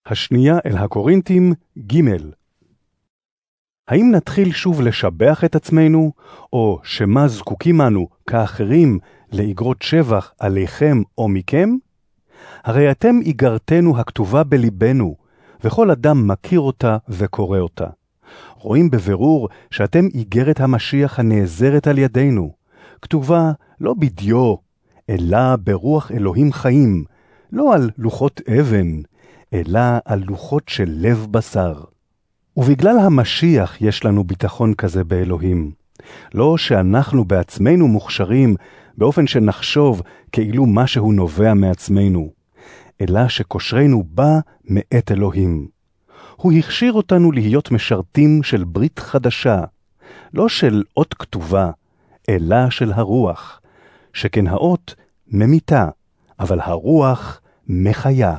השנייה אל הקורינתים ג'. האם נתחיל שוב לשבח את עצמנו, או שמה זקוקים אנו כאחרים לאגרות שבח עליכם או מכם? הרי אתם איגרתנו הכתובה בליבנו, וכל אדם מכיר אותה וקורא אותה. רואים בבירור שאתם איגרת המשיח הנעזרת על ידינו, כתובה לא בדיו, אלא ברוח אלוהים חיים, לא על לוחות אבן, אלא על לוחות של לב בשר. ובגלל המשיח יש לנו ביטחון כזה באלוהים. לא שאנחנו בעצמנו מוכשרים באופן שנחשוב כאילו משהו נובע מעצמנו, אלא שקושרנו בא מאת אלוהים. הוא הכשיר אותנו להיות משרתים של ברית חדשה, לא של אות כתובה, אלא של הרוח, שכן האות ממיתה, אבל הרוח מחיה.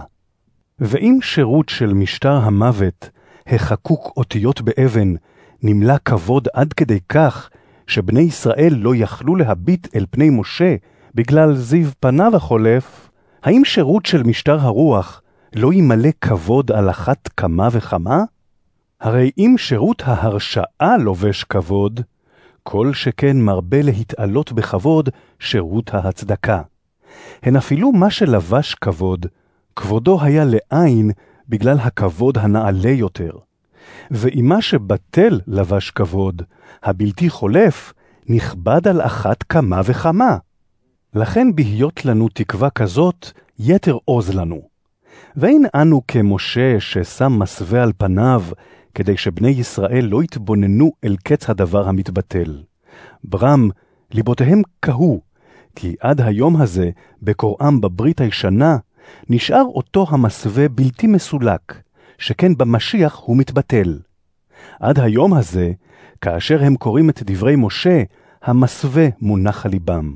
ואם שירות של משטר המוות, החקוק אותיות באבן, נמלה כבוד עד כדי כך, שבני ישראל לא יכלו להביט אל פני משה, בגלל זיו פניו החולף, האם שירות של משטר הרוח לא ימלא כבוד על אחת כמה וכמה? הרי אם שירות ההרשאה לובש כבוד, כל שכן מרבה להתעלות בכבוד שירות ההצדקה. הן אפילו מה שלבש כבוד, כבודו היה לעין בגלל הכבוד הנעלה יותר. ואם מה שבטל לבש כבוד, הבלתי חולף, נכבד על אחת כמה וכמה. לכן בהיות לנו תקווה כזאת, יתר עוז לנו. ואין אנו כמשה ששם מסווה על פניו, כדי שבני ישראל לא יתבוננו אל קץ הדבר המתבטל. ברם, ליבותיהם קהו, כי עד היום הזה, בקוראם בברית הישנה, נשאר אותו המסווה בלתי מסולק, שכן במשיח הוא מתבטל. עד היום הזה, כאשר הם קוראים את דברי משה, המסווה מונח על ליבם.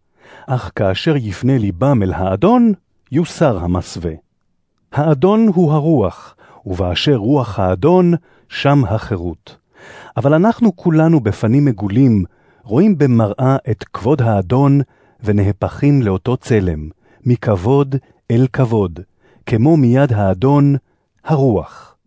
אך כאשר יפנה ליבם אל האדון, יוסר המסווה. האדון הוא הרוח, ובאשר רוח האדון, שם החירות. אבל אנחנו כולנו בפנים מגולים, רואים במראה את כבוד האדון, ונהפכים לאותו צלם, מכבוד אל כבוד, כמו מיד האדון, הרוח.